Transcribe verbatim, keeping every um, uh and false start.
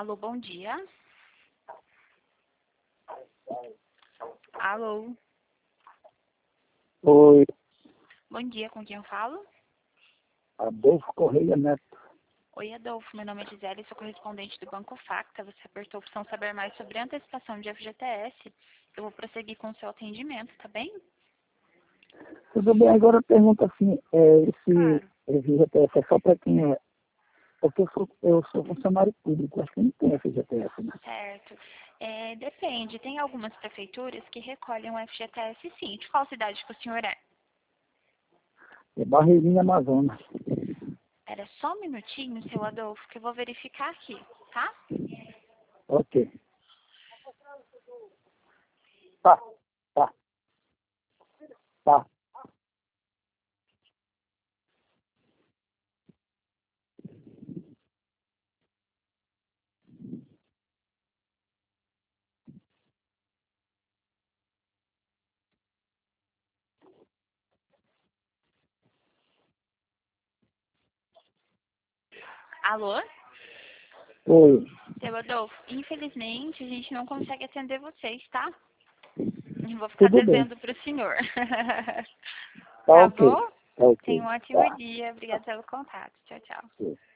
Alô, bom dia. Alô, Oi, bom dia, com quem eu falo? Adolfo Correia Neto. Oi, Adolfo, meu nome é Gisele, sou correspondente do Banco Facta. Você apertou a opção saber mais sobre a antecipação de F G T S. Eu vou prosseguir com o seu atendimento, tá bem? Tudo bem, agora eu pergunto assim, é, esse Claro. F G T S é só para quem é, porque eu sou, eu sou funcionário público, acho que não tem F G T S, né? Certo. É, depende, tem algumas prefeituras que recolhem o F G T S sim. De qual cidade que o senhor é? É Barreirinha Amazonas. Era só um minutinho, seu Adolfo, que eu vou verificar aqui, tá? Ok. Tá, tá, tá. Alô? Oi, Seu Adolfo, infelizmente a gente não consegue atender vocês, tá? Eu vou ficar tudo bem. devendo pro senhor. Tá Tá ok, bom? tá Tenha ok, um ótimo tá. dia. Obrigada pelo contato. Tchau, tchau. Ok.